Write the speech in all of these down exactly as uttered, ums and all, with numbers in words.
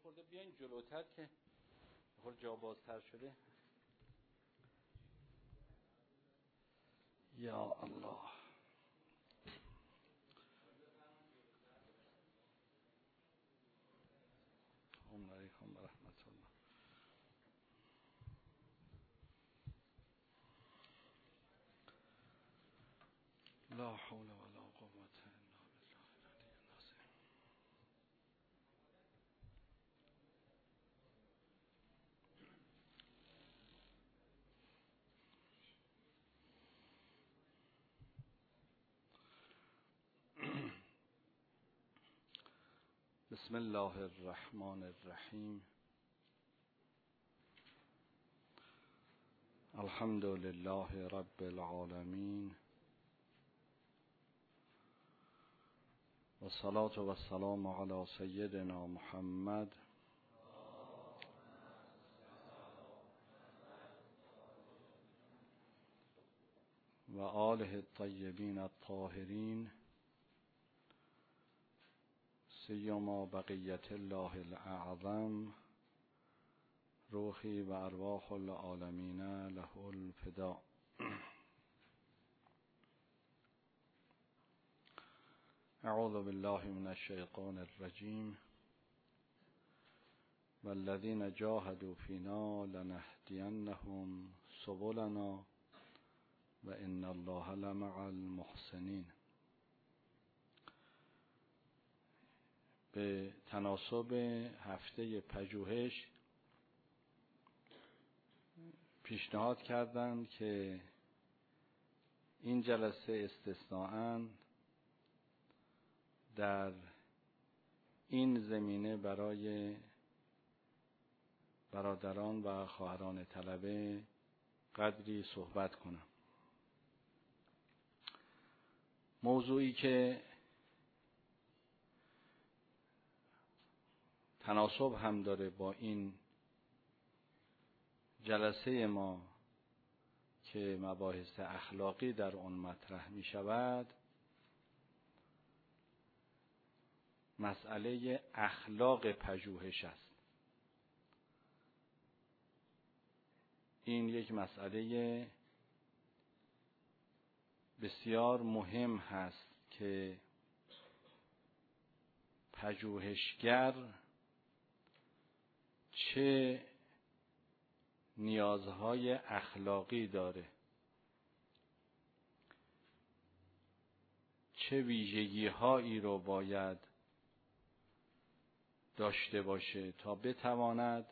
خورده بیاین جلوتر که خورده جا بازتر شده. یا الله. السلام علیکم و رحمت الله. لا حول ولا قوة الا بالله العلی العظیم. بسم الله الرحمن الرحیم. الحمد لله رب العالمین و الصلاة و السلام علی سیدنا محمد و آله الطیبین الطاهرین سیما بقیت الله الاعظم روحی و ارواح العالمین له الفداء. اعوذ بالله من الشیطان الرجیم والذین جاهدوا فینا لنهدینهم سبلنا و ان الله لمع المحسنین. به تناسب هفته پژوهش پیشنهاد کردند که این جلسه استثناءً در این زمینه برای برادران و خواهران طلبه قدری صحبت کنم. موضوعی که تناسب هم داره با این جلسه ما که مباحث اخلاقی در آن مطرح می شود، مسئله اخلاق پژوهش است. این یک مسئله بسیار مهم هست که پژوهشگر چه نیازهای اخلاقی داره، چه ویژگی‌هایی رو باید داشته باشه تا بتواند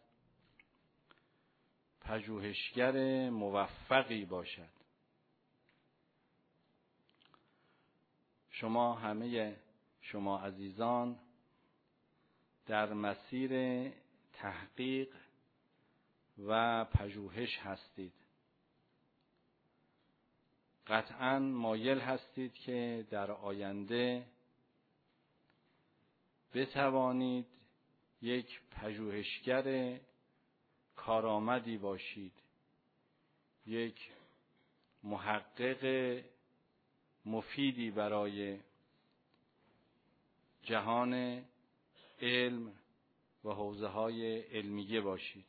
پژوهشگر موفقی باشد. شما همه شما عزیزان در مسیر تحقیق و پژوهش هستید. قطعاً مایل هستید که در آینده بتوانید یک پژوهشگر کارآمدی باشید، یک محقق مفیدی برای جهان علم و حوزه‌های علمیه باشید.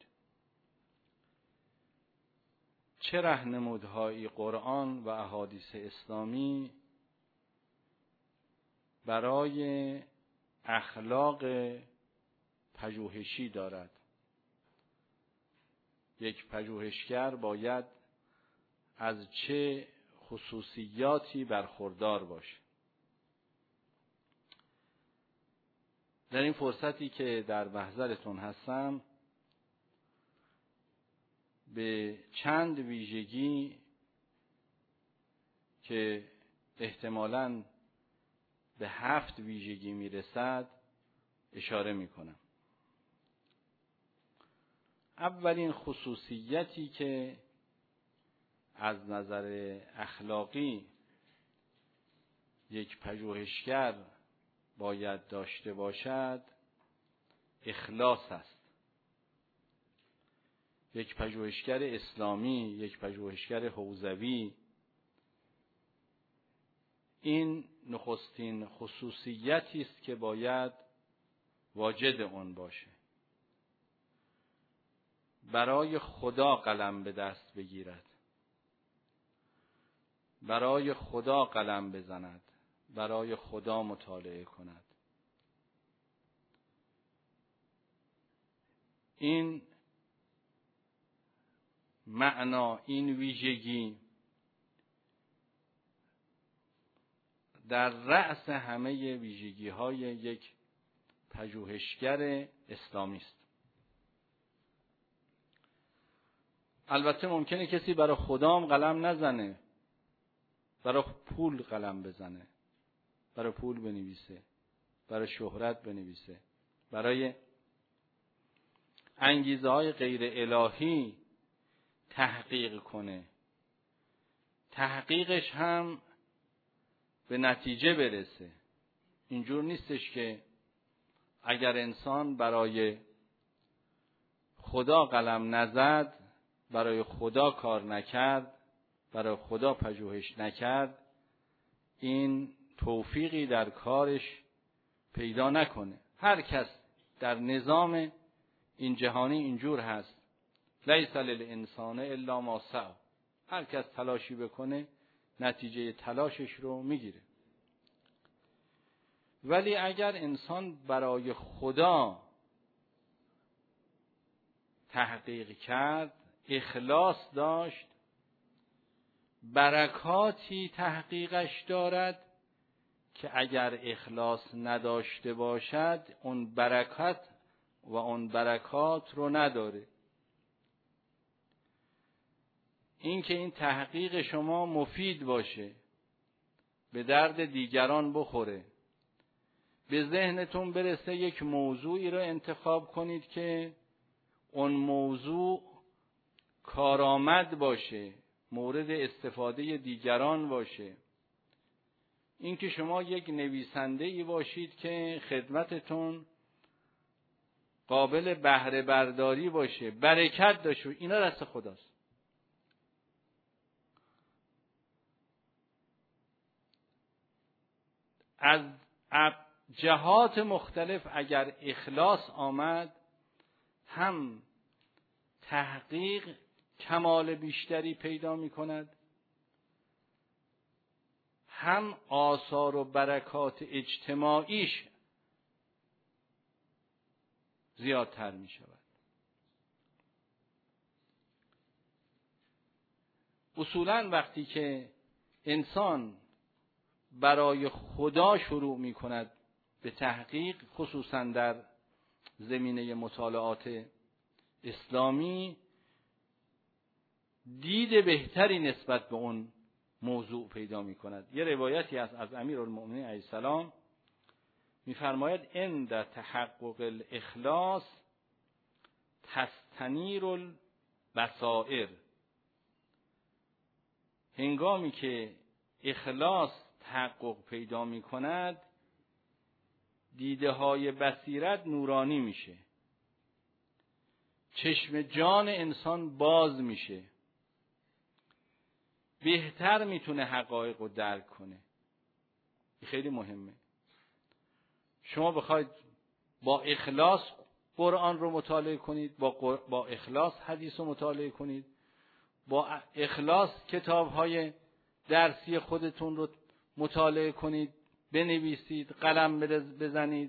چه راهنمودهایی قرآن و احادیث اسلامی برای اخلاق پژوهشی دارد؟ یک پژوهشگر باید از چه خصوصیاتی برخوردار باشه؟ در این فرصتی که در محضرتون هستم به چند ویژگی که احتمالاً به هفت ویژگی میرسد اشاره میکنم. اولین خصوصیتی که از نظر اخلاقی یک پژوهشگر باید داشته باشد اخلاص است. یک پژوهشگر اسلامی، یک پژوهشگر حوزوی، این نخستین خصوصیتی است که باید واجد آن باشه. برای خدا قلم به دست بگیرد، برای خدا قلم بزند، برای خدا مطالعه کند. این معنا، این ویژگی در رأس همه ویژگی های یک پژوهشگر اسلامی است. البته ممکنه کسی برای خدام قلم نزنه، برای پول قلم بزنه، برای پول بنویسه، برای شهرت بنویسه، برای انگیزه های غیر الهی تحقیق کنه، تحقیقش هم به نتیجه برسه. اینجور نیستش که اگر انسان برای خدا قلم نزد، برای خدا کار نکرد، برای خدا پژوهش نکرد، این توفیقی در کارش پیدا نکنه. هر کس در نظام این جهانی اینجور هست، لیس للانسان الا ما سعی. هر کس تلاشی بکنه نتیجه تلاشش رو میگیره. ولی اگر انسان برای خدا تحقیق کرد، اخلاص داشت، برکاتی تحقیقش دارد که اگر اخلاص نداشته باشد اون برکت و اون برکات رو نداره. این که این تحقیق شما مفید باشه، به درد دیگران بخوره، به ذهنتون برسه یک موضوعی رو انتخاب کنید که اون موضوع کارآمد باشه، مورد استفاده دیگران باشه. این که شما یک نویسنده‌ای باشید که خدمتتون قابل بهره برداری باشه، برکت داشته، اینا دست خداست. از جهات مختلف اگر اخلاص آمد، هم تحقیق کمال بیشتری پیدا می کند، هم آثار و برکات اجتماعیش زیادتر می شود. اصولاً وقتی که انسان برای خدا شروع می کند به تحقیق، خصوصاً در زمینه مطالعات اسلامی، دید بهتری نسبت به اون موضوع پیدا می کند. یه روایتی از از امیرالمؤمنین علیه السلام می‌فرماید عند تحقق الاخلاص تستنیر البصائر. هنگامی که اخلاص تحقق پیدا می کند، دیده های بصیرت نورانی میشه، چشم جان انسان باز میشه، بهتر میتونه حقایق رو درک کنه. این خیلی مهمه. شما بخواید با اخلاص قرآن رو مطالعه کنید، با, با اخلاص حدیث رو مطالعه کنید، با اخلاص کتاب‌های درسی خودتون رو مطالعه کنید، بنویسید، قلم بزنید،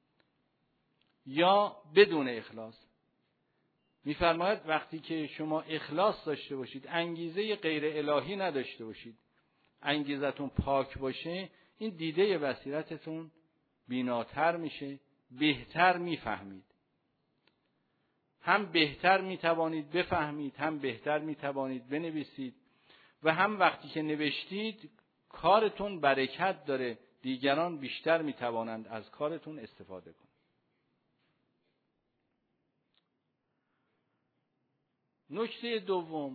یا بدون اخلاص. می‌فرماید وقتی که شما اخلاص داشته باشید، انگیزه غیر الهی نداشته باشید، انگیزتون پاک باشه، این دیده بصیرتتون بیناتر میشه، بهتر میفهمید. هم بهتر میتوانید بفهمید، هم بهتر میتوانید بنویسید، و هم وقتی که نوشتید کارتون برکت داره، دیگران بیشتر میتوانند از کارتون استفاده کنند. نکته دوم،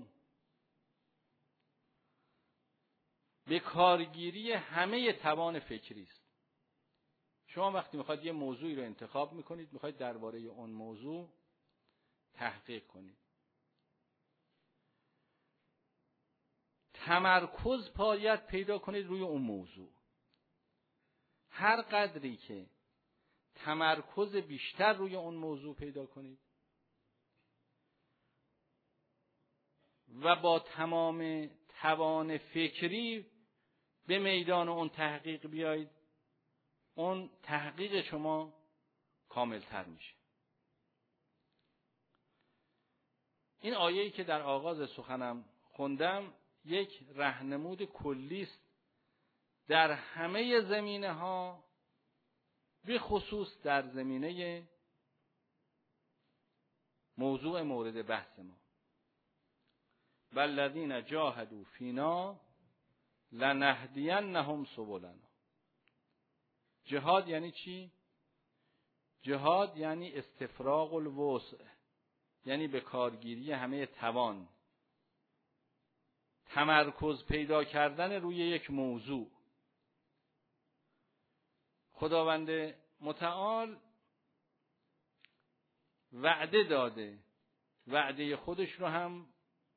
به کارگیری همه توان فکری است. شما وقتی میخواید یه موضوعی رو انتخاب میکنید، میخواید درباره اون موضوع تحقیق کنید، تمرکز باید پیدا کنید روی اون موضوع. هر قدری که تمرکز بیشتر روی اون موضوع پیدا کنید، و با تمام توان فکری به میدان اون تحقیق بیایید، اون تحقیق شما کاملتر میشه. این آیه‌ای که در آغاز سخنم خوندم یک راهنمود کلی است در همه زمینه‌ها، به خصوص در زمینه موضوع مورد بحث ما. والذین جاهدوا فینا لنهدینهم سبلنا. جهاد یعنی چی؟ جهاد یعنی استفراغ الوسع، یعنی به کارگیری همه توان، تمرکز پیدا کردن روی یک موضوع. خداوند متعال وعده داده، وعده خودش رو هم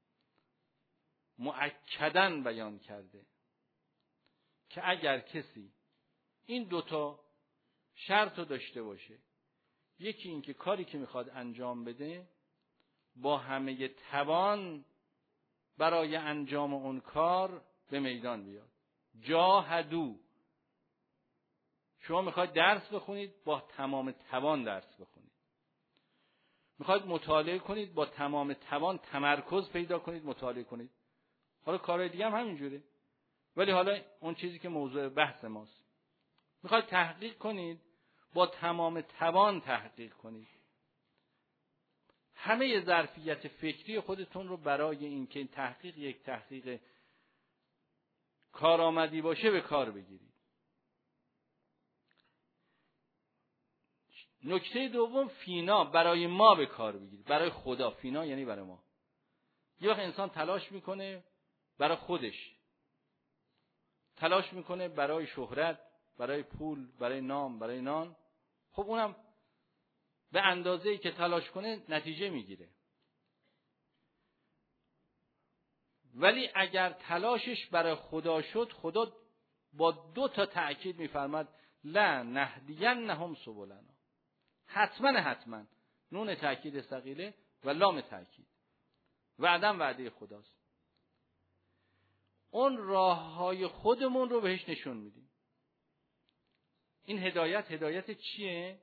مؤکداً بیان کرده که اگر کسی این دوتا شرط رو داشته باشه، یکی این که کاری که میخواد انجام بده با همه توان برای انجام اون کار به میدان بیاد. جاهدوا، شما میخواید درس بخونید، با تمام توان درس بخونید. میخواید مطالعه کنید، با تمام توان تمرکز پیدا کنید، مطالعه کنید. حالا کارهای دیگه هم همینجوره، ولی حالا اون چیزی که موضوع بحث ماست، میخواید تحقیق کنید، با تمام توان تحقیق کنید. همه ظرفیت فکری خودتون رو برای اینکه این تحقیق یک تحقیق کارآمدی باشه به کار بگیرید. نکته دوم، فینا، برای ما به کار بگیرید، برای خدا. فینا یعنی برای ما. یه وقت انسان تلاش میکنه برای خودش، تلاش میکنه برای شهرت، برای پول، برای نام، برای نان. خب اونم به اندازه‌ای که تلاش کنه نتیجه میگیره. ولی اگر تلاشش برای خدا شد، خدا با دو تا تأکید میفرماد لا نهدینهم سبلنا. حتما حتما، نون تأکید ثقیله و لام تأکید، وعدم وعده خداست. اون راههای خودمون رو بهش نشون میدیم. این هدایت، هدایت چیه؟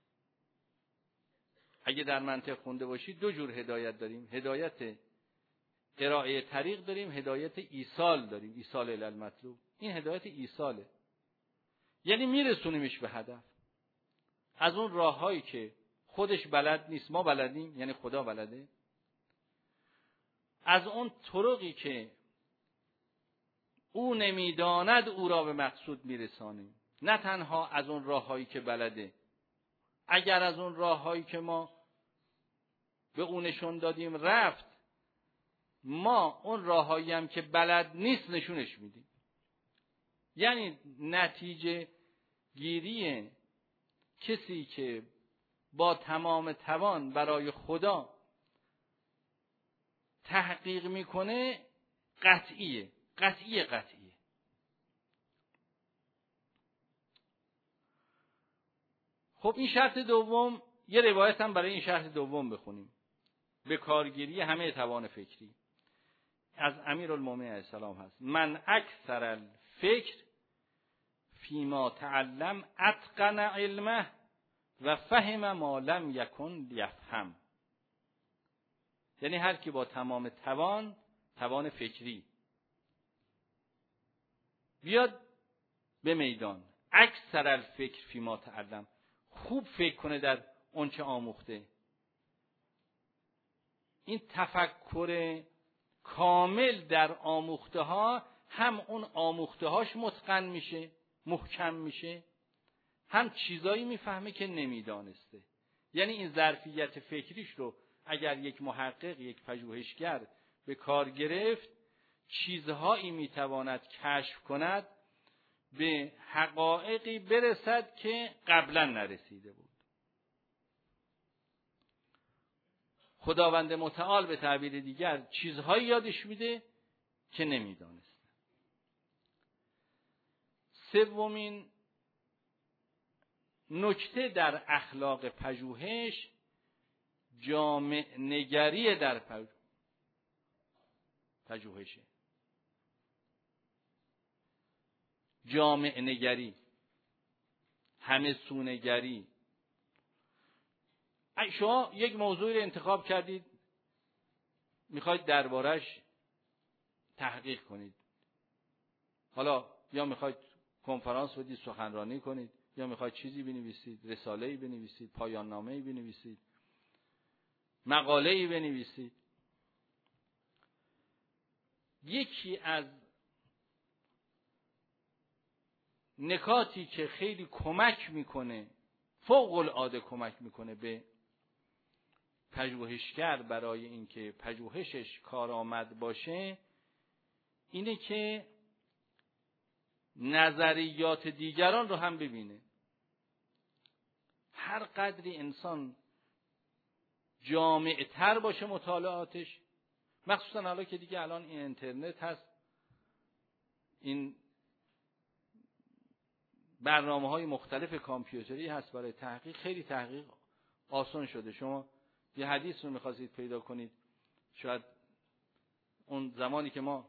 اگه در منطق خونده باشید دو جور هدایت داریم. هدایت ارائه طریق داریم، هدایت ایصال داریم، ایصال الی المطلوب. این هدایت ایصاله، یعنی میرسونیمش به هدف. از اون راههایی که خودش بلد نیست ما بلدیم، یعنی خدا بلده. از اون طرقی که او نمیداند او را به مقصود میرسانیم، نه تنها از اون راههایی که بلده. اگر از اون راههایی که ما به او نشون دادیم رفت، ما اون راههایی هم که بلد نیست نشونش میدیم. یعنی نتیجه گیری کسی که با تمام توان برای خدا تحقیق میکنه قطعیه، قطعیه قطعیه. خب این شرط دوم، یه روایت هم برای این شرط دوم بخونیم. به کارگیری همه توان فکری از امیرالمومنین علیه السلام هست: من اکثر الفکر فیما تعلم اتقن علمه و فهم ما لم یکن یفهم. یعنی هر کی با تمام توان، توان فکری بیاد به میدان، اکثر الفکر فیما تعلم، خوب فکر کنه در اون چه آموخته، این تفکر کامل در آموخته ها، هم اون آموخته هاش متقن میشه، محکم میشه، هم چیزایی میفهمه که نمیدانسته. یعنی این ظرفیت فکریش رو اگر یک محقق، یک پژوهشگر به کار گرفت، چیزهایی میتواند کشف کند، به حقایقی برسد که قبلا نرسیده بود. خداوند متعال به تعبیر دیگر چیزهایی یادش میده که نمیدانست. سومین نکته در اخلاق پژوهش، جامع نگری در پژوهش. پژوهشه. جامع نگری، همه سونگری. شما یک موضوعی رو انتخاب کردید، میخواید دربارش تحقیق کنید. حالا یا میخواید کنفرانس بدید، سخنرانی کنید، یا میخواید چیزی بنویسید، رساله‌ای بنویسید، پایان نامه‌ای بنویسید، مقاله‌ای بنویسید. یکی از نکاتی که خیلی کمک میکنه، فوق العاده کمک میکنه به پژوهشگر برای اینکه پژوهشش کارآمد باشه، اینه که نظریات دیگران رو هم ببینه. هر قدری انسان جامع‌تر باشه مطالعاتش، مخصوصا حالا که دیگه الان این اینترنت هست، این برنامه‌های مختلف کامپیوتری هست برای تحقیق، خیلی تحقیق آسان شده. شما یه حدیث رو می‌خواستید پیدا کنید، شاید اون زمانی که ما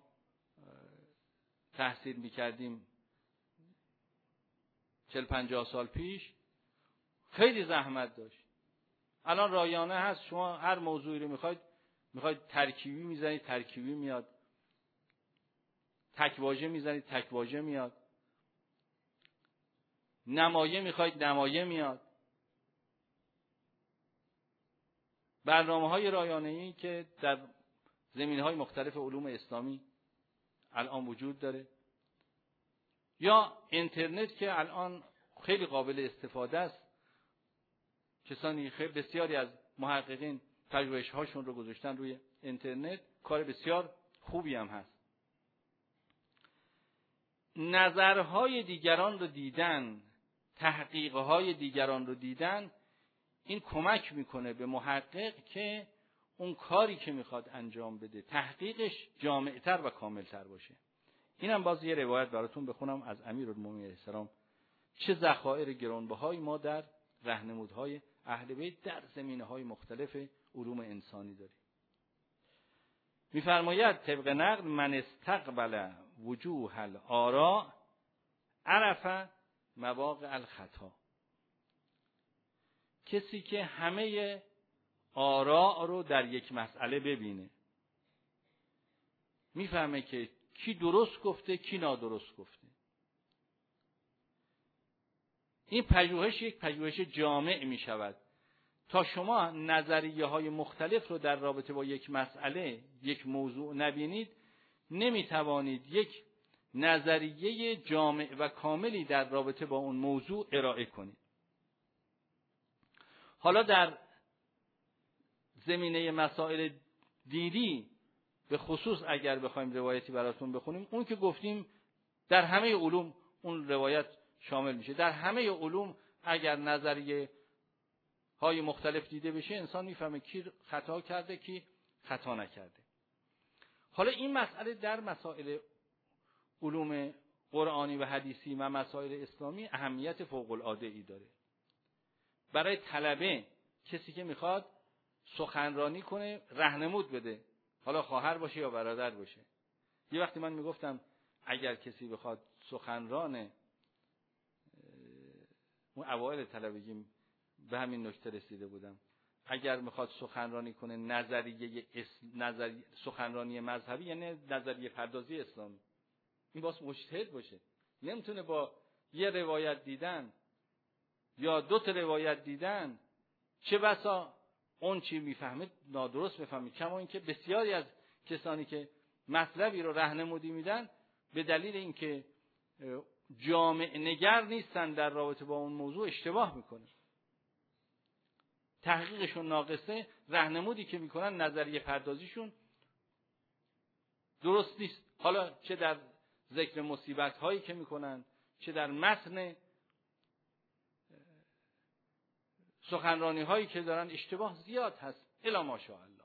تحصیل می‌کردیم چهل پنجاه سال پیش خیلی زحمت داشت. الان رایانه هست، شما هر موضوعی رو می‌خواید می‌خواید ترکیبی می‌زنید ترکیبی میاد، تکواژه می‌زنید تکواژه میاد، نمایه می‌خواید نمایه میاد. برنامه‌های رایانه‌ای که در زمینه‌های مختلف علوم اسلامی الان وجود داره، یا اینترنت که الان خیلی قابل استفاده است. کسانی خیلی بسیاری از محققین پژوهش‌هاشون رو گذاشتن روی اینترنت، کار بسیار خوبی هم هست. نظرهای دیگران رو دیدن، تحقیقهای دیگران رو دیدن، این کمک میکنه به محقق که اون کاری که میخواد انجام بده تحقیقش جامع‌تر و کاملتر باشه. اینم باز یه روایت براتون بخونم از امیرالمومنین علیه السلام. چه ذخایر گرانبهایی ما در راهنمودهای اهل بیت در زمینه‌های مختلف علوم انسانی داریم. می‌فرماید طبق نقل من استقبل وجوه الآراء عرف مواقع الخطا. کسی که همه آراء رو در یک مسئله ببینه، میفهمه که کی درست گفته کی نادرست گفته. این پژوهش یک پژوهش جامع می شود. تا شما نظریه های مختلف رو در رابطه با یک مسئله، یک موضوع نبینید، نمی توانید یک نظریه جامع و کاملی در رابطه با اون موضوع ارائه کنید. حالا در زمینه مسائل دینی به خصوص اگر بخوایم روایتی براتون بخونیم، اون که گفتیم در همه علوم اون روایت شامل میشه. در همه علوم اگر نظریه های مختلف دیده بشه، انسان میفهمه کی خطا کرده کی خطا نکرده. حالا این مسئله در مسائل علوم قرآنی و حدیثی و مسائل اسلامی اهمیت فوق العاده ای داره. برای طلبه، کسی که میخواد سخنرانی کنه، راهنمود بده، حالا خواهر باشه یا برادر باشه. یه وقتی من میگفتم اگر کسی بخواد سخنران، اون اوایل طلبگیم به همین نکته رسیده بودم، اگر میخواد سخنرانی کنه نظریه نظریه سخنرانی مذهبی، یعنی نظریه پردازی اسلامی، این باز مجتهد باشه. نمیتونه با یه روایت دیدن یا دو تا روایت دیدن چه بسا اون چی میفهمه نادرست بفهمه. کما اینکه بسیاری از کسانی که مطلبی رو راهنمودی میدن به دلیل اینکه جامع نگر نیستن در رابطه با اون موضوع اشتباه میکنن، تحقیقشون ناقصه، راهنمودی که میکنن نظریه پردازیشون درست نیست. حالا چه در ذکر مصیبت هایی که میکنن، چه در متن سخنرانی هایی که دارن، اشتباه زیاد هست الا ماشاءالله.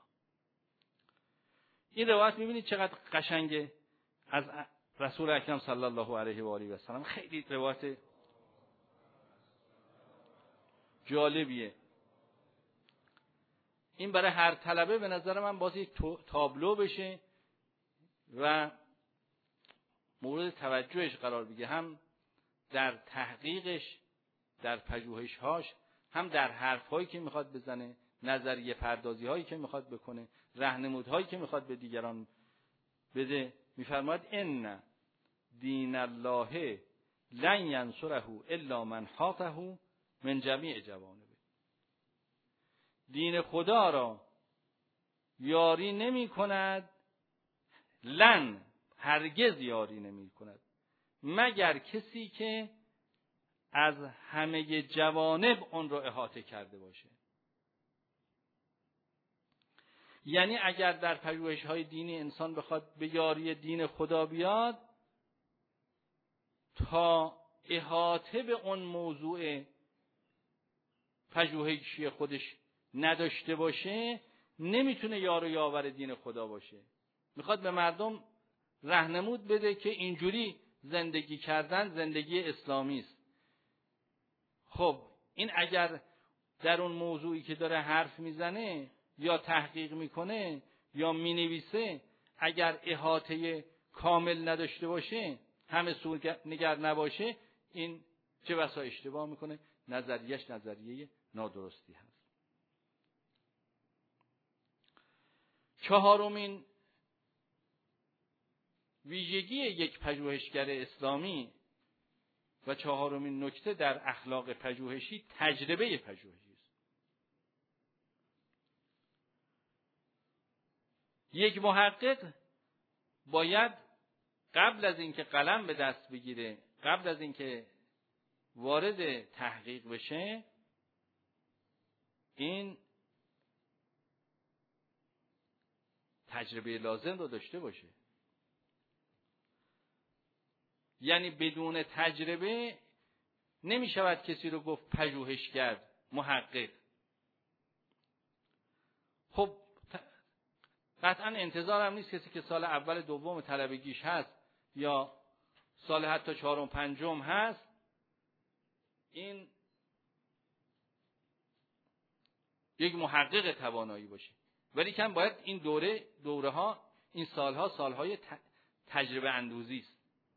این روایت میبینید چقدر قشنگه از رسول اکرم صلی الله علیه و آله و سلم. خیلی روایت جالبیه. این برای هر طلبه به نظر من باز یک تابلو بشه و مورد توجهش قرار بگیره، هم در تحقیقش، در پژوهش‌هاش، هم در حرف‌هایی که میخواد بزنه، نظریه پردازی‌هایی که میخواد بکنه، راهنمودهایی که میخواد به دیگران بده. میفرماید ان دین الله لن ینصره الا من حاطه من جمیع جوانبه. دین خدا را یاری نمی کند، لن هرگز یاری نمی کند، مگر کسی که از همه جوانب اون را احاطه کرده باشه. یعنی اگر در پژوهش‌های دینی انسان بخواد به یاری دین خدا بیاد، تا احاطه به اون موضوع پژوهشی خودش نداشته باشه، نمیتونه یار و یاور دین خدا باشه. میخواد به مردم راهنمود بده که اینجوری زندگی کردن زندگی اسلامی است. خب این اگر در اون موضوعی که داره حرف میزنه یا تحقیق میکنه یا مینویسه، اگر احاطه کامل نداشته باشه، همه سو نگر نباشه، این چه بسا اشتباه میکنه، نظریهش نظریه نادرستی هست. چهارمین ویژگی یک پژوهشگر اسلامی و چهارمین نکته در اخلاق پژوهشی تجربه پژوهشی است. یک محقق باید قبل از اینکه قلم به دست بگیره، قبل از اینکه وارد تحقیق بشه، این تجربه لازم رو داشته باشه. یعنی بدون تجربه نمی شود کسی رو گفت پژوهشگر، محقق. خب قطعا انتظارم نیست کسی که سال اول دوم طلبگیش هست یا سال حتی چهارم پنجم هست، این یک محقق توانایی باشه. ولی کم باید این دوره دوره ها این سالها سالهای تجربه اندوزی است.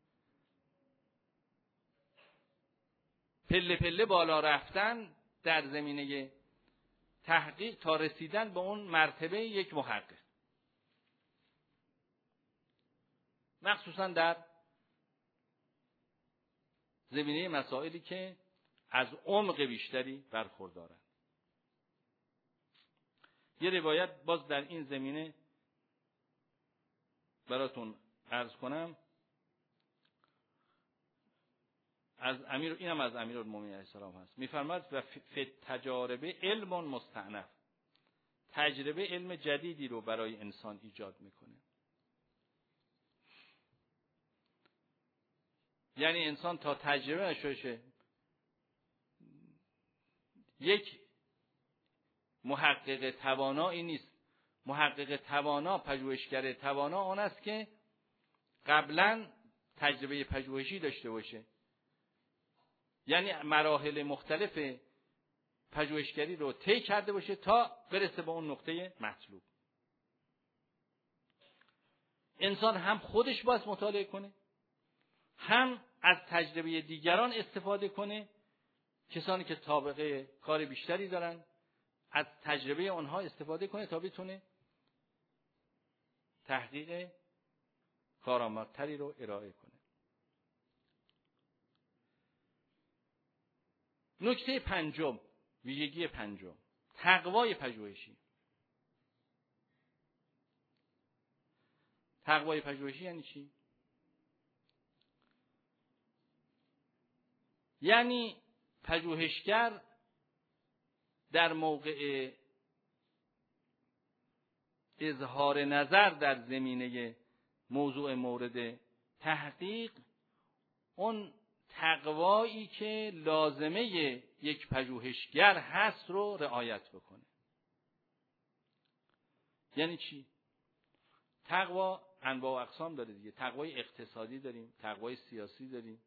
پله پله بالا رفتن در زمینه تحقیق تا رسیدن به اون مرتبه یک محقق، مخصوصا در زمینه مسائلی که از عمق بیشتری برخوردارند. یه روایت باز در این زمینه براتون عرض کنم، از امیر، اینم از امیرالمومنین علیه السلام هست. میفرماید و فی تجاربه علم مستأنف، تجربه علم جدیدی رو برای انسان ایجاد میکنه. یعنی انسان تا تجربه نشوشه، یک محقق توانایی نیست. محقق توانا، پژوهشگر توانا آن است که قبلا تجربه پژوهشی داشته باشه، یعنی مراحل مختلف پژوهشگری رو طی کرده باشه تا برسه به اون نقطه مطلوب. انسان هم خودش باید مطالعه کنه، هم از تجربه دیگران استفاده کنه. کسانی که سابقه کار بیشتری دارن، از تجربه آنها استفاده کنه تا بتونه تحقیق کارآمدتری رو ارائه کنه. نکته پنجم، ویژگی پنجم، تقوای پژوهشی. تقوای پژوهشی یعنی چی؟ یعنی پژوهشگر در موقع اظهار نظر در زمینه موضوع مورد تحقیق، اون تقوایی که لازمه یک پژوهشگر هست رو رعایت بکنه. یعنی چی؟ تقوا انواع و اقسام داره دیگه. تقوای اقتصادی داریم، تقوای سیاسی داریم.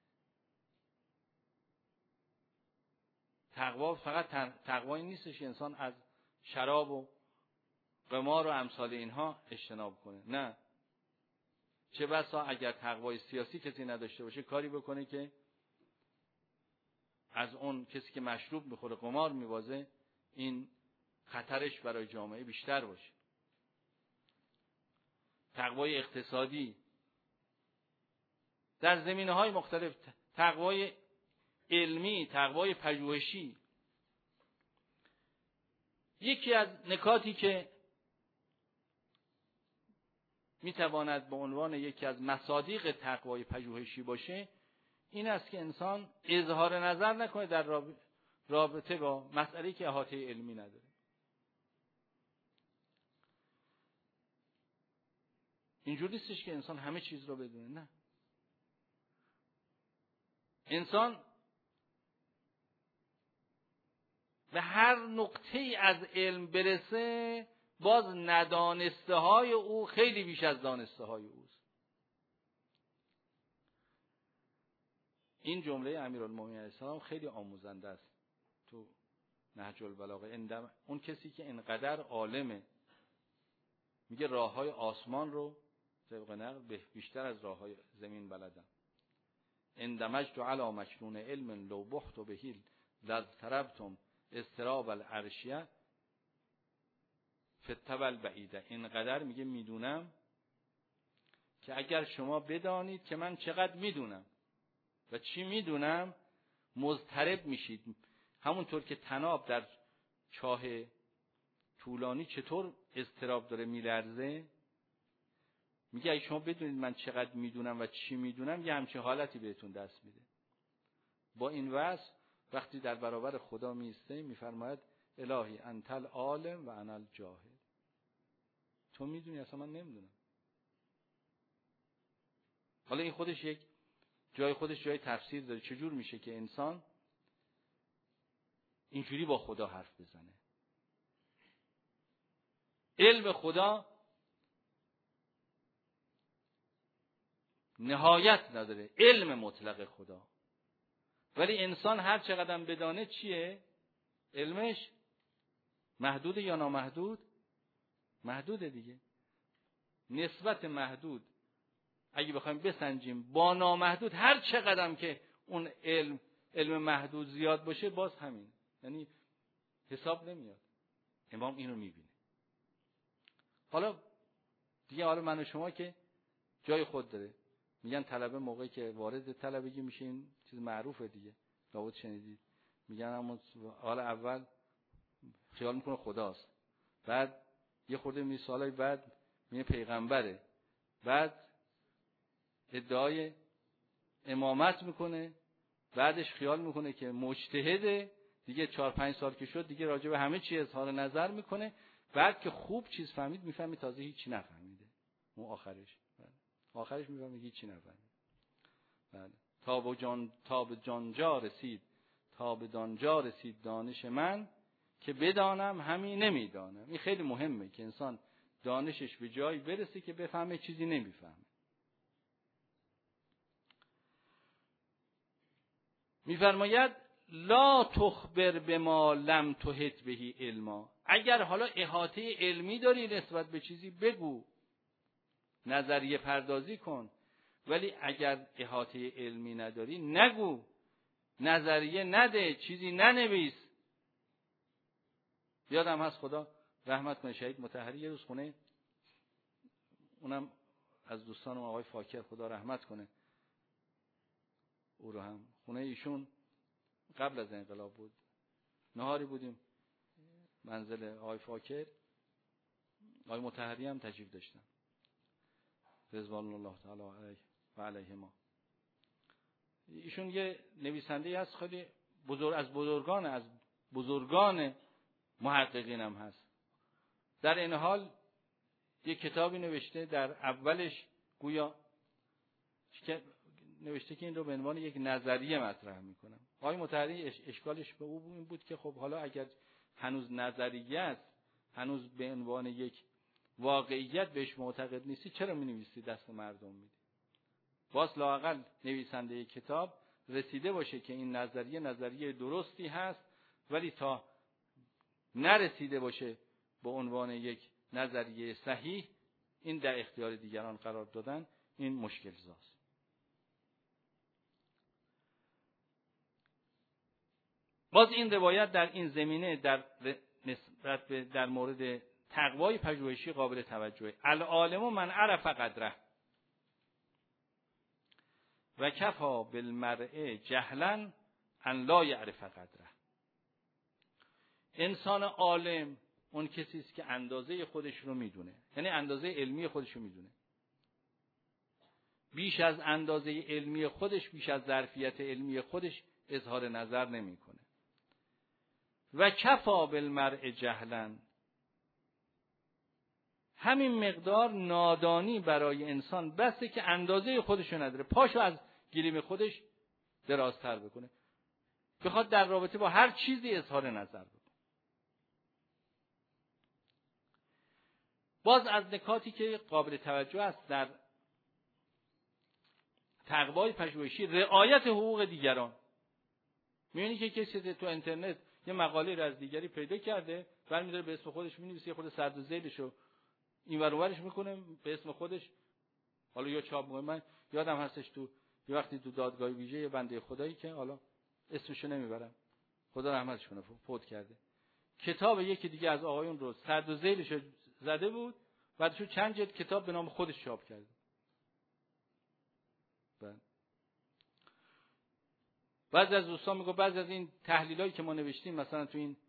تقوا فقط تقوایی نیستش انسان از شراب و قمار و امثال اینها اجتناب کنه. نه، چه بسا اگر تقوای سیاسی کسی نداشته باشه کاری بکنه که از اون کسی که مشروب میخوره قمار میبازه این خطرش برای جامعه بیشتر باشه. تقوای اقتصادی در زمینه‌های مختلف، تقوای علمی، تقوای پژوهشی. یکی از نکاتی که میتواند به عنوان یکی از مصادیق تقوای پژوهشی باشه این است که انسان اظهار نظر نکنه در رابطه با مسئله‌ای که احاطه علمی نداره. اینجوری نیستش که انسان همه چیز رو بدونه، نه. انسان به هر نقطه‌ای از علم برسه باز ندانسته های او خیلی بیش از دانسته های اوست. این جمله امیرالمومنین علیه السلام خیلی آموزنده است تو نهج البلاغه. اون کسی که اینقدر عالمه میگه راه های آسمان رو طبق نقل بیشتر از راه های زمین بلدم. اندمجت علی مکنون علم لو بحت بهیل لضطربتم استراب العرشیه فتول بعیده. اینقدر میگه میدونم که اگر شما بدانید که من چقدر میدونم و چی میدونم مضطرب میشید. همونطور که طناب در چاه طولانی چطور اضطراب داره میلرزه، میگه اگه شما بدونید من چقدر میدونم و چی میدونم یه همچین حالتی بهتون دست میده. با این وصف وقتی در برابر خدا میسته میفرماید الهی انت العالم و انا الجاهل. تو میدونی اصلا من نمیدونم. حالا این خودش یک جای خودش جای تفسیر داره. چجور میشه که انسان اینجوری با خدا حرف بزنه؟ علم خدا نهایت نداره، علم مطلق خدا. ولی انسان هر چقدر بدانه چیه؟ علمش محدود یا نامحدود؟ محدوده دیگه. نسبت محدود اگه بخوایم بسنجیم با نامحدود، هر چقدر که اون علم علم محدود زیاد باشه باز همین، یعنی حساب نمیاد. امام اینو میبینه. حالا دیگه حالا من و شما که جای خود داره. میگن طلبه موقعی که وارد طلبگی میشه این چیز معروفه دیگه، لابد شنیدید، میگن اما حالا اول خیال میکنه خداست، بعد یه خورده می سالای بعد میگه پیغمبره، بعد ادعای امامت میکنه، بعدش خیال میکنه که مجتهده دیگه، چهار پنج سال که شد دیگه راجع به همه چی اظهار نظر میکنه، بعد که خوب چیز فهمید میفهمه تازه هیچی نفهمیده. اون آخرش آخرش میفهمه هیچی نفهمید. بله. تا به جان تا به جانجا رسید، تا به دانجا رسید دانش من که بدانم همین نمیدانم. این خیلی مهمه که انسان دانشش به جایی برسه که بفهمه چیزی نمیفهمه. میفرماید لا تخبر بما لم تحط بهی علما. اگر حالا احاطه علمی داری نسبت به چیزی بگو، نظریه پردازی کن، ولی اگر احاطه علمی نداری نگو، نظریه نده، چیزی ننویس. یادم هست خدا رحمت کنه شهید مطهری یه روز خونه، اونم از دوستانم آقای فاکر خدا رحمت کنه او رو هم، خونه ایشون قبل از انقلاب بود، نهاری بودیم منزل آقای فاکر، آقای مطهری هم تشریف داشتن رضوان الله تعالی علیه و علیهما. ایشون یه نویسنده هست خیلی بزرگ، از بزرگان از بزرگان محققین هم هست. در این حال یه کتابی نوشته، در اولش گویا نوشته که این رو به عنوان یک نظریه مطرح میکنم. آقای مطهری اشکالش به او این بود که خب حالا اگر هنوز نظریه است، هنوز به عنوان یک واقعیت بهش معتقد نیستی، چرا می نویسی دست مردم میدی؟ باز لااقل نویسنده کتاب رسیده باشه که این نظریه نظریه درستی هست، ولی تا نرسیده باشه به عنوان یک نظریه صحیح، این در اختیار دیگران قرار دادن این مشکل زاست. باز این روایت در این زمینه در نسبت به در مورد تقوای پژوهشی قابل توجهه. العالم من عرف قدره و کفا بالمرء جهلا ان لا یعرف قدره. انسان عالم اون کسی است که اندازه خودش رو میدونه، یعنی اندازه علمی خودش رو میدونه. بیش از اندازه علمی خودش، بیش از ظرفیت علمی خودش اظهار نظر نمیکنه. و کفا بالمرء جهلا، همین مقدار نادانی برای انسان بسه که اندازه خودش رو نداره، پاشو از گلیم خودش درازتر بکنه، بخواد در رابطه با هر چیزی اظهار نظر بکنه. باز از نکاتی که قابل توجه است در تقوای پژوهشی، رعایت حقوق دیگران. می‌بینی که کسی تو اینترنت یه مقاله رو از دیگری پیدا کرده، برمی‌داره به اسم خودش می‌نویسه، یه خود سرد و ذیلشو اینور اونورش می‌کنه به اسم خودش، حالا یا چاپ می‌کنه. من یادم هستش تو یه وقتی تو دادگاه ویژه یه بنده خدایی که حالا اسمشو نمیبرم، خدا رحمتش کنه، فوت کرده، کتاب یکی دیگه از آقایون رو سرد و ذیلشو زده بود، بعدشو چند جلد کتاب به نام خودش چاپ کرده. بعضی از دوستان میگه بعضی از این تحلیلایی که ما نوشتیم مثلا تو این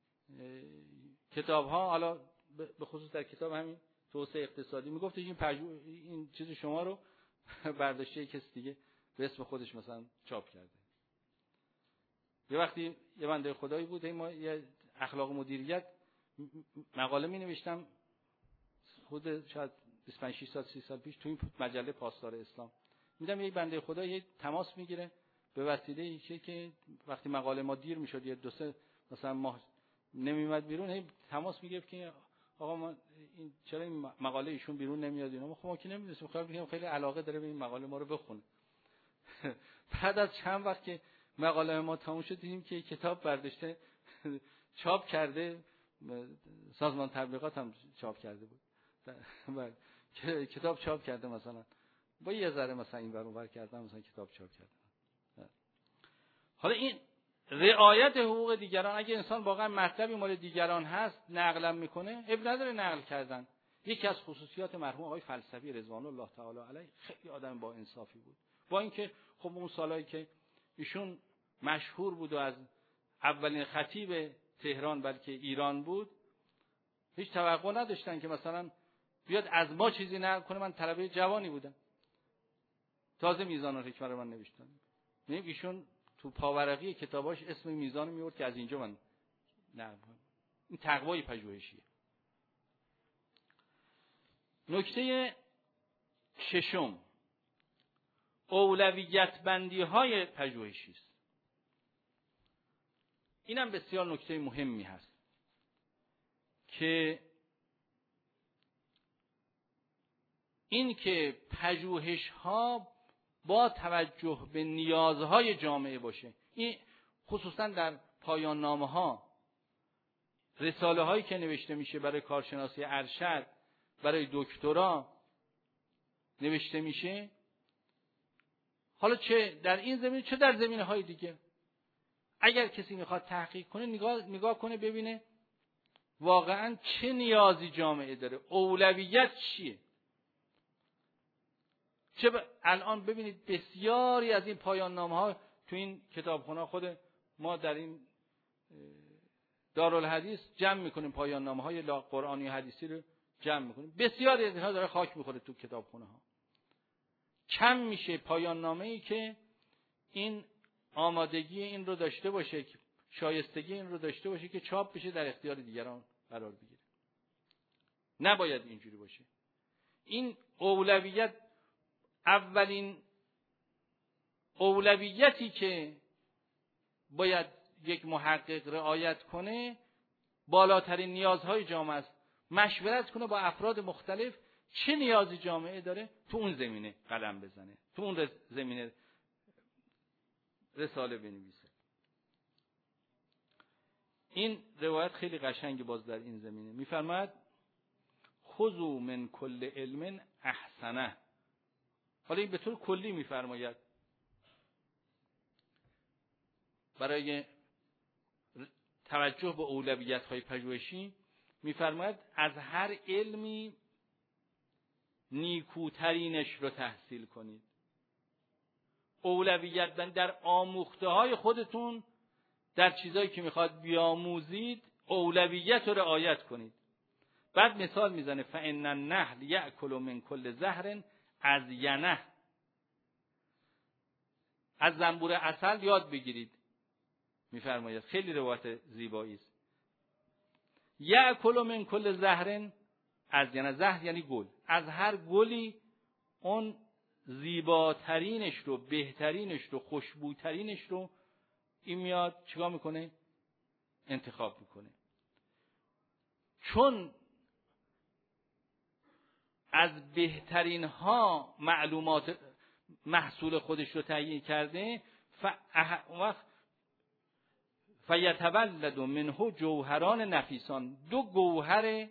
کتاب ها، حالا به خصوص در کتاب همین توسعه اقتصادی، میگفت این پژو... این چیز شما رو برداشته کسی دیگه به اسم خودش مثلا چاپ کرده. یه وقتی یه بنده خدایی بود، ما یه اخلاق مدیریت مقاله می نوشتم خود شاید بیست و پنج شش سال سی سال پیش تو این مجله پاسدار اسلام، میدم یک بنده خدایی یه تماس میگیره به وسیله اینکه که وقتی مقاله ما دیر میشد یه دو سه مثلا ماه نمیومد بیرون، هی تماس میگرفت که آقا ما این چرا این مقاله ایشون بیرون نمیاد اینا. ما خب ما که نمیدونیم، خیلی میگم خیلی علاقه داره به این مقاله ما رو بخونه. بعد از چند وقت که مقاله ما تموم شد دیدیم که کتاب برداشته چاپ کرده، سازمان تبلیغات هم چاپ کرده بود، کتاب چاپ کرده مثلا با یه ذره مثلا این ور اون ور کردن مثلا کتاب چاپ کرده. حالا این رعایت حقوق دیگران، اگه انسان واقعا مطلبی مال دیگران هست نقل میکنه، اب نداره نقل کردن. یکی از خصوصیات مرحوم آقای فلسفی رضوان الله تعالی علیه، خیلی آدم با انصافی بود، با اینکه خب اون سالایی که ایشون مشهور بود و از اولین خطیب تهران بلکه ایران بود، هیچ توقع نداشتن که مثلا بیاد از ما چیزی نقل کنه. من طلبه جوانی بودم، تازه میزان الحکمه رو من نوشتم. میگم ایشون تو پاورقی کتاباش اسم میزان میورد که از اینجا من نقل کنم. این تقوای پژوهشیه. نکته ششم، اولویت بندی های پژوهشی است. اینم بسیار نکته مهمی هست که این که پژوهش ها با توجه به نیازهای جامعه باشه. این خصوصا در پایان نامه ها، رساله هایی که نوشته میشه برای کارشناسی ارشد، برای دکترا نوشته میشه، حالا چه در این زمینه چه در زمینه های دیگه، اگر کسی میخواد تحقیق کنه نگاه, نگاه کنه ببینه واقعا چه نیازی جامعه داره، اولویت چیه. چه ب... الان ببینید بسیاری از این پایان نامه ها تو این کتابخونه، خود ما در این دارالحدیث جمع میکنیم پایان نامه های قرآنی و حدیثی رو جمع میکنیم، بسیاری از اینها داره خاک میخوره تو کتابخونه ها. کم میشه پایان نامه ای که این آمادگی این رو داشته باشه، شایستگی این رو داشته باشه که چاپ بشه در اختیار دیگران قرار بگیره. نباید اینجوری باشه. این اولویت، اولین اولویتی که باید یک محقق رعایت کنه بالاترین نیازهای جامعه است. مشورت کنه با افراد مختلف چه نیازی جامعه داره، تو اون زمینه قدم بزنه، تو اون زمینه رساله بنویسه. این روایت خیلی قشنگی باز در این زمینه میفرماید خذوا من کل علم احسنه حالا این به طور کلی میفرماید برای توجه به اولویت‌های پژوهشی میفرماید از هر علمی نیکوترینش رو تحصیل کنید. اولویت در آموخته‌های خودتون، در چیزایی که میخواد بیاموزید اولویت رو رعایت کنید. بعد مثال میزنه فإن النحل یأکل من کل زهر از ینه، از زنبور عسل یاد بگیرید. میفرماید خیلی روایت زیبایی است. یأکل من کل زهر از ینه، زهر یعنی گل، از هر گلی اون زیباترینش رو، بهترینش رو، خوشبوترینش رو این میاد چیکار میکنه؟ انتخاب میکنه. چون از بهترین ها معلومات محصول خودش رو تعیین کرده، وقت فیتولد منه جوهران نفیسان، دو گوهر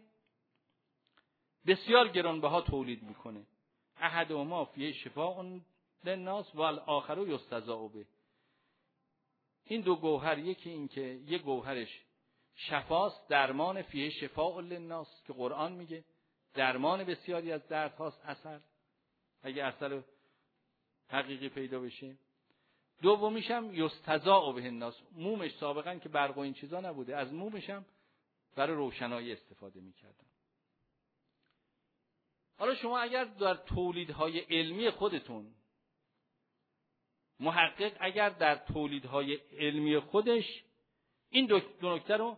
بسیار گرانبها تولید میکنه. احدهما فیه شفاء للناس و الاخر یستضاء به. این دو گوهر، یکی این که یک گوهرش شفاست، درمان، فیه شفاء للناس که قرآن میگه درمان بسیاری از درد هاست عسل، اگه عسل حقیقی پیدا بشه. دومیش هم یستضاء به الناس، مومش سابقا که برق و این چیزا نبوده، از مومش هم برای روشنایی استفاده میکردن. حالا شما اگر در تولیدهای علمی خودتون، محقق اگر در تولیدهای علمی خودش این دو, دو نکته رو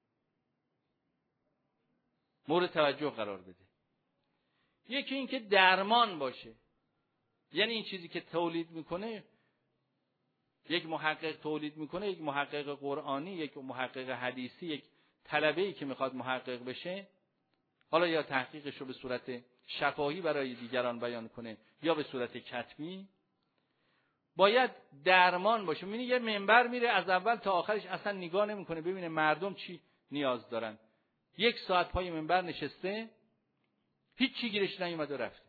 مورد توجه قرار بده، یکی این که درمان باشه، یعنی این چیزی که تولید میکنه، یک محقق تولید میکنه، یک محقق قرآنی، یک محقق حدیثی، یک طلبه‌ای که میخواد محقق بشه، حالا یا تحقیقش رو به صورت شفاهی برای دیگران بیان کنه یا به صورت کتبی، باید درمان باشه. میبینی یه منبر میره از اول تا آخرش اصلا نگاه نمیکنه ببینه مردم چی نیاز دارن، یک ساعت پای منبر نشسته، هیچ چی گیرش نیومد و رفته.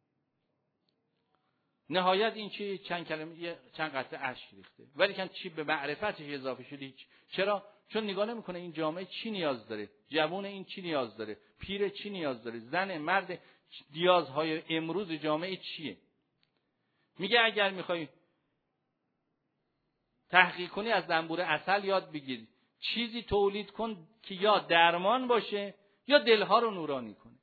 نهایت این چی چند کلمه، چند قطره اشک ریخته، ولی کن چی به معرفتش اضافه شده هیچ. چرا؟ چون نگاه نمیکنه این جامعه چی نیاز داره، جوان این چی نیاز داره، پیر چی نیاز داره، زن مرد نیازهای امروز جامعه چیه. میگه اگر میخوای تحقیق کنی از زنبور عسل یاد بگیر، چیزی تولید کن که یا درمان باشه یا دلها رو نورانی کنه،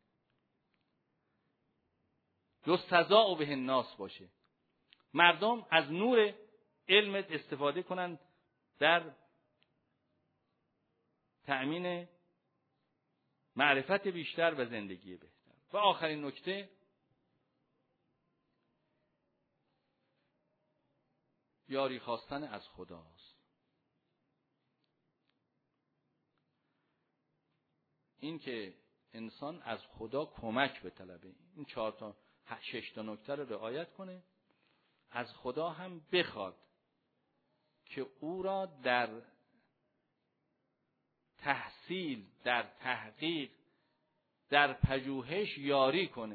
یستضاء به الناس باشه، مردم از نور علمت استفاده کنن در تأمین معرفت بیشتر و زندگی بهتر. و آخرین نکته، یاری خواستن از خداست. این که انسان از خدا کمک بطلبه، این چهار تا شش تا نکته رو رعایت کنه، از خدا هم بخواد که او را در تحصیل، در تحقیق، در پژوهش یاری کنه،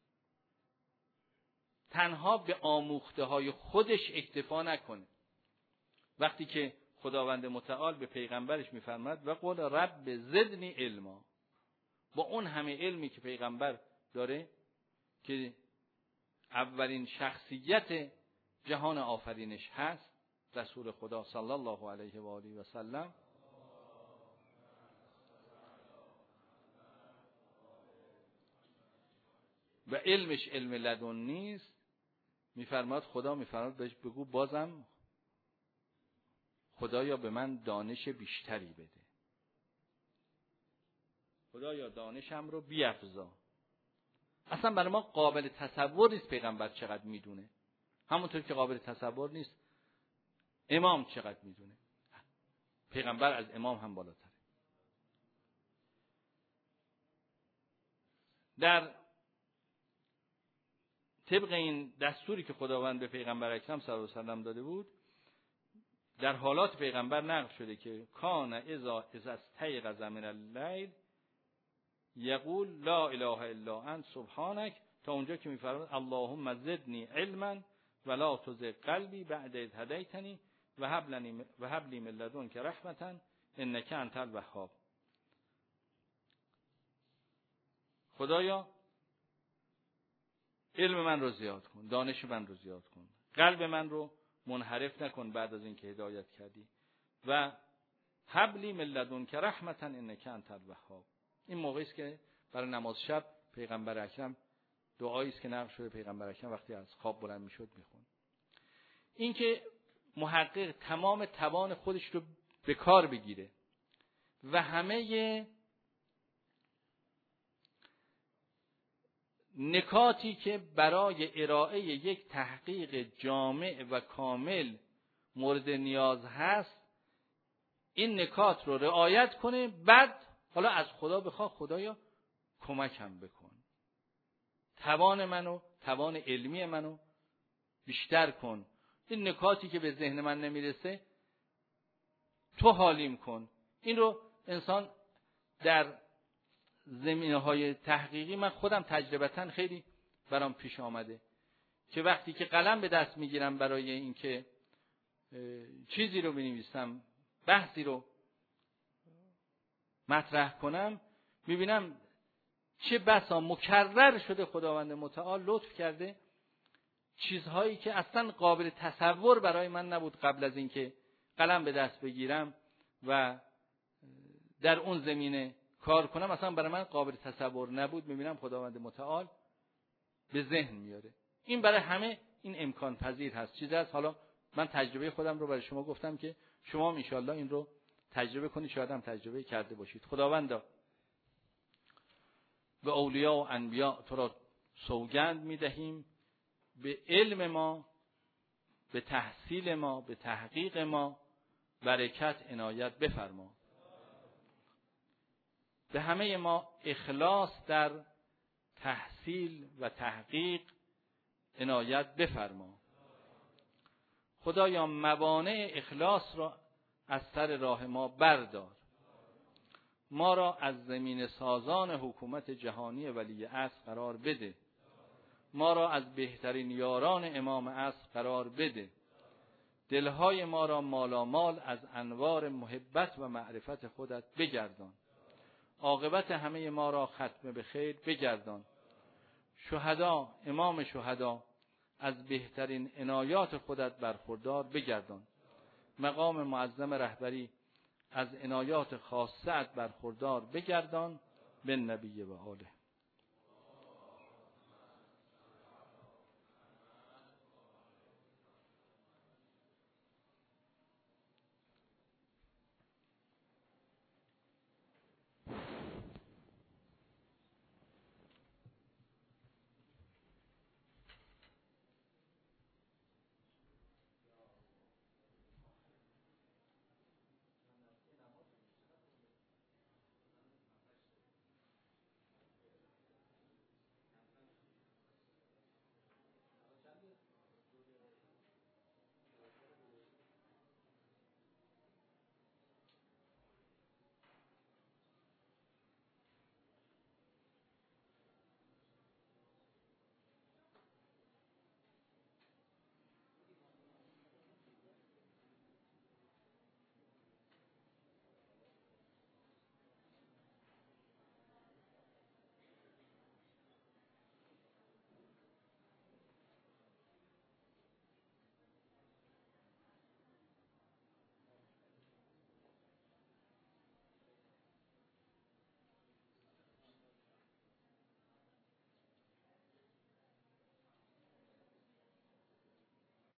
تنها به آموخته های خودش اکتفا نکنه. وقتی که خداوند متعال به پیغمبرش میفرماد و قل رب زدنی علما، با اون همه علمی که پیغمبر داره که اولین شخصیت جهان آفرینش هست، رسول خدا صلی الله علیه و آله و سلم، و علمش علم لدنی نیست، میفرماد خدا میفرماد بهش بگو بازم خدایا به من دانش بیشتری بده، خدایا دانشم رو بیفزا. اصلا برای ما قابل تصور نیست پیغمبر چقدر میدونه، همونطور که قابل تصور نیست امام چقدر میدونه. پیغمبر از امام هم بالاتره. در طبق این دستوری که خداوند به پیغمبر اکرم صلی الله علیه و سلم داده بود، در حالات پیغمبر نقل شده که کان اذا اذا استیقظ من اللیل یقول لا اله الا انت سبحانک تا اونجا که میفرماد اللهم زدنی علما ولا تزغ قلبی بعد اذ هدیتنی و هب لنی و هب لی من لدنک رحمة انک انت الوهاب. خدایا علم من رو زیاد کن، دانش من رو زیاد کن، قلب من رو منحرف نکن بعد از اینکه هدایت کردی و هب لی من لدنک رحمة انک انت الوهاب. این موقعی است که برای نماز شب پیغمبر اکرم دعایی است که نقل شده پیغمبر اکرم وقتی از خواب بلند میشد میخوند. این که محقق تمام توان خودش رو به کار بگیره و همه نکاتی که برای ارائه یک تحقیق جامع و کامل مورد نیاز هست این نکات رو رعایت کنه، بعد حالا از خدا بخواه خدایا کمکم بکن، توان منو توان علمی منو بیشتر کن، این نکاتی که به ذهن من نمیرسه تو حالیم کن. این رو انسان در زمینه‌های تحقیقی من خودم تجربتاً خیلی برام پیش آمده که وقتی که قلم به دست میگیرم برای اینکه چیزی رو بنویسم، بحثی رو مطرح کنم، میبینم چه بسا مکرر شده خداوند متعال لطف کرده چیزهایی که اصلا قابل تصور برای من نبود قبل از اینکه قلم به دست بگیرم و در اون زمینه کار کنم، اصلا برای من قابل تصور نبود، میبینم خداوند متعال به ذهن میاره. این برای همه این امکان پذیر هست. چیزی هست حالا من تجربه خودم رو برای شما گفتم که شما هم ان این رو تجربه کنید، شاید هم تجربه کرده باشید. خداوندا به اولیا و انبیا تو را سوگند میدهیم به علم ما، به تحصیل ما، به تحقیق ما برکت عنایت بفرما. به همه ما اخلاص در تحصیل و تحقیق عنایت بفرما. خدایا موانع اخلاص را از سر راه ما بردار. ما را از زمین سازان حکومت جهانی ولی عصر قرار بده. ما را از بهترین یاران امام عصر قرار بده. دلهای ما را مالامال از انوار محبت و معرفت خودت بگردان. عاقبت همه ما را ختم به خیر بگردان. شهدا، امام شهدا، از بهترین عنایات خودت برخوردار بگردان. مقام معظم رهبری از عنایات خاصت برخوردار بگردان. به نبی و آله.